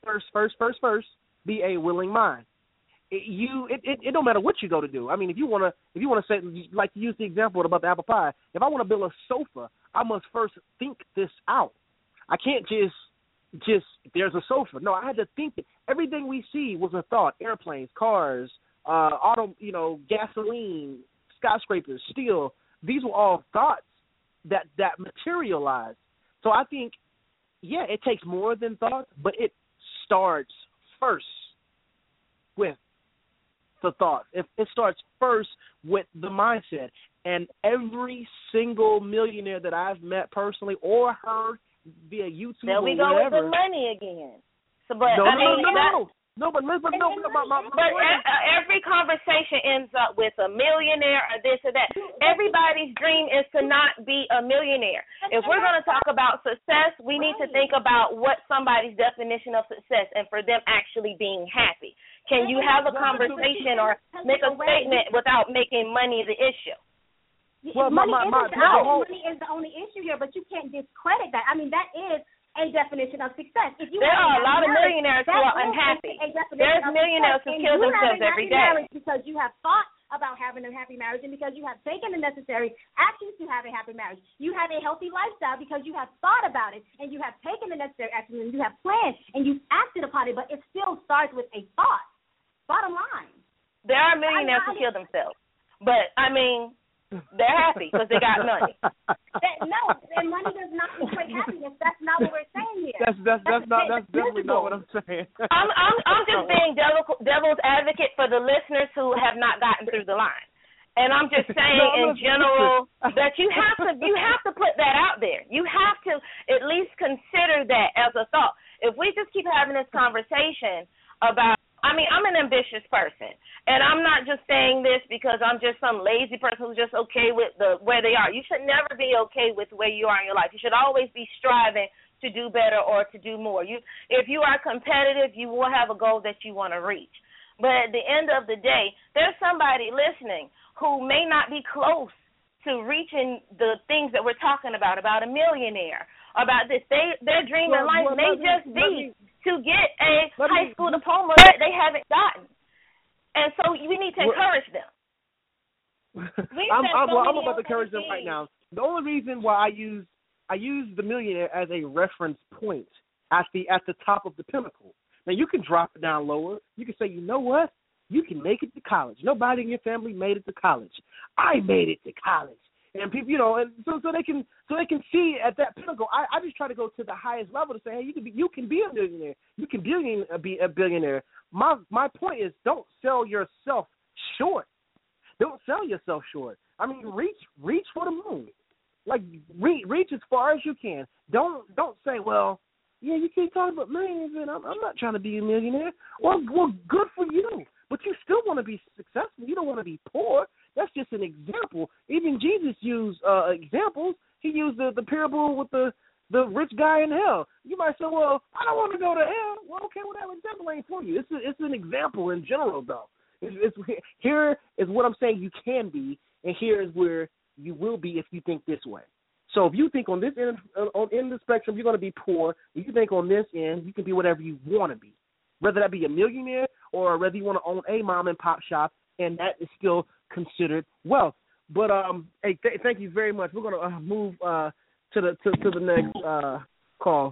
be a willing mind. It don't matter what you go to do. I mean, if you want to say, like to use the example about the apple pie, if I want to build a sofa, I must first think this out. I can't just there's a sofa. No, I had to think it. Everything we see was a thought. Airplanes, cars, gasoline, skyscrapers, steel. These were all thoughts that materialized. So I think, it takes more than thoughts, but it starts first with the thought. It starts first with the mindset. And every single millionaire that I've met personally or heard via YouTube there we or go whatever, with the money again. So, but every conversation ends up with a millionaire or this or that. Everybody's dream is to not be a millionaire. If we're going to talk about success, we need to think about what somebody's definition of success and for them actually being happy. Can you have a conversation or make a statement without making money the issue? Well, money is the only issue here, but you can't discredit that. I mean, that is a definition of success. If you there are a lot of millionaires who are unhappy. There's millionaires who kill themselves every day. Because you have thought about having a happy marriage and because you have taken the necessary actions to have a happy marriage. You have a healthy lifestyle because you have thought about it and you have taken the necessary actions and you have planned and you've acted upon it, but it still starts with a thought. Bottom line. There are millionaires who kill themselves. But, I mean, they're happy because they got money. And money does not equate happiness. That's not what we're saying here. That's definitely not what I'm saying. I'm just being devil's advocate for the listeners who have not gotten through the line. And I'm just saying in general that you have to put that out there. You have to at least consider that as a thought. If we just keep having this conversation about, I mean, I'm an ambitious person, and I'm not just saying this because I'm just some lazy person who's just okay with where they are. You should never be okay with where you are in your life. You should always be striving to do better or to do more. If you are competitive, you will have a goal that you want to reach. But at the end of the day, there's somebody listening who may not be close to reaching the things that we're talking about a millionaire, about this. Their dream in life may just be to get a high school diploma that they haven't gotten. And so we need to encourage them. I'm about to encourage them right now. The only reason why I use the millionaire as a reference point at the top of the pinnacle. Now, you can drop it down lower. You can say, you know what? You can make it to college. Nobody in your family made it to college. I made it to college. And people, and so they can see at that pinnacle. I just try to go to the highest level to say, hey, you can be a millionaire. You can be a billionaire. My point is, don't sell yourself short. Don't sell yourself short. I mean, reach for the moon. Like reach as far as you can. Don't say, well, yeah, you keep talking about millions, and I'm not trying to be a millionaire. Well, good for you. But you still want to be successful. You don't want to be poor. That's just an example. Even Jesus used examples. He used the parable with the rich guy in hell. You might say, well, I don't want to go to hell. Well, okay, well, that example ain't for you. It's an example in general, though. Here is what I'm saying you can be, and here is where you will be if you think this way. So if you think on this end of the spectrum you're going to be poor, if you think on this end you can be whatever you want to be, whether that be a millionaire or whether you want to own a mom and pop shop, and that is still considered wealth. But hey, thank you very much. We're going to move to the next call.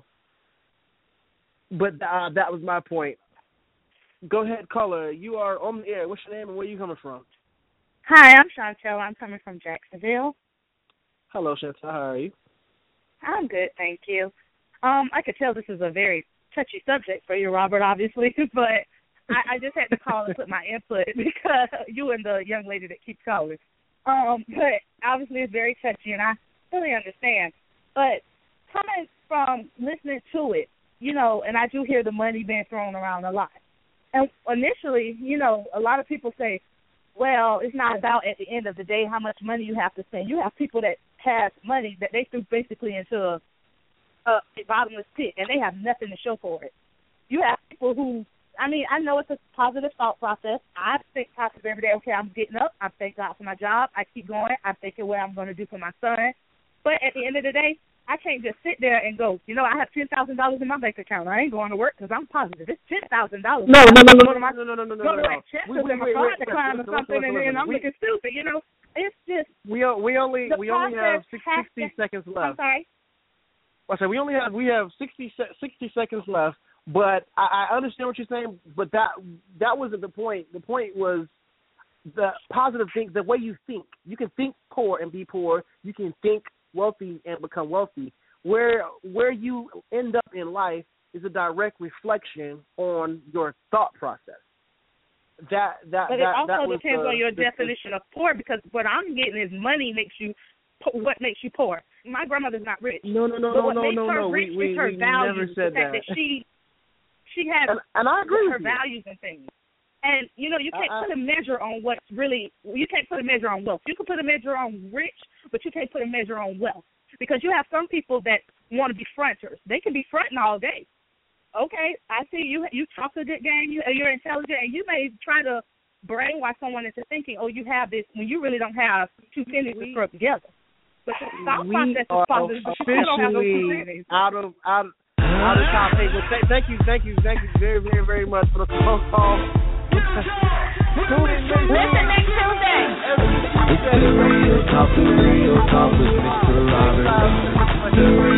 But that was my point. Go ahead, caller. You are on the air. What's your name and where are you coming from? Hi, I'm Chantel. I'm coming from Jacksonville. Hello, Chantel. How are you? I'm good, thank you. I could tell this is a very touchy subject for you, Robert, obviously, but I just had to call and put my input because you and the young lady that keeps calling. But obviously it's very touchy, and I fully understand. But coming from listening to it, and I do hear the money being thrown around a lot. And initially, a lot of people say, well, it's not about at the end of the day how much money you have to spend. You have people that have money that they threw basically into a bottomless pit, and they have nothing to show for it. You have people who, I know it's a positive thought process. I think positive every day. Okay, I'm getting up. I thank God for my job. I keep going. I'm thinking what I'm going to do for my son. But at the end of the day, I can't just sit there and go, I have $10,000 in my bank account. I ain't going to work because I'm positive. It's $10,000. No. Go to my chest in my car to climb or something, and then I'm looking stupid. It's just we only have 60 seconds left. I'm sorry. I said we have 60 seconds left. But I understand what you're saying. But that wasn't the point. The point was the positive things, the way you think. You can think poor and be poor. You can think wealthy and become wealthy. Where you end up in life is a direct reflection on your thought process. But it also depends on your definition of poor, because what I'm getting is money makes you what makes you poor. My grandmother's not rich. No. What makes her rich is her values. Never said the fact that she has and I agree her with you. values and things. And you can't put a measure on what's really. You can't put a measure on wealth. You can put a measure on rich, but you can't put a measure on wealth, because you have some people that want to be fronters. They can be fronting all day. Okay, I see you talk a good game. You're intelligent, and you may try to brainwash someone into thinking, oh, you have this, when you really don't have two pennies to throw together. But the thought process is positive, but you still don't have those two pennies. Out of top. Hey, well, thank you very, very, very much for the phone call. Listen next Tuesday. It's the Real Talk with Mr. Robert.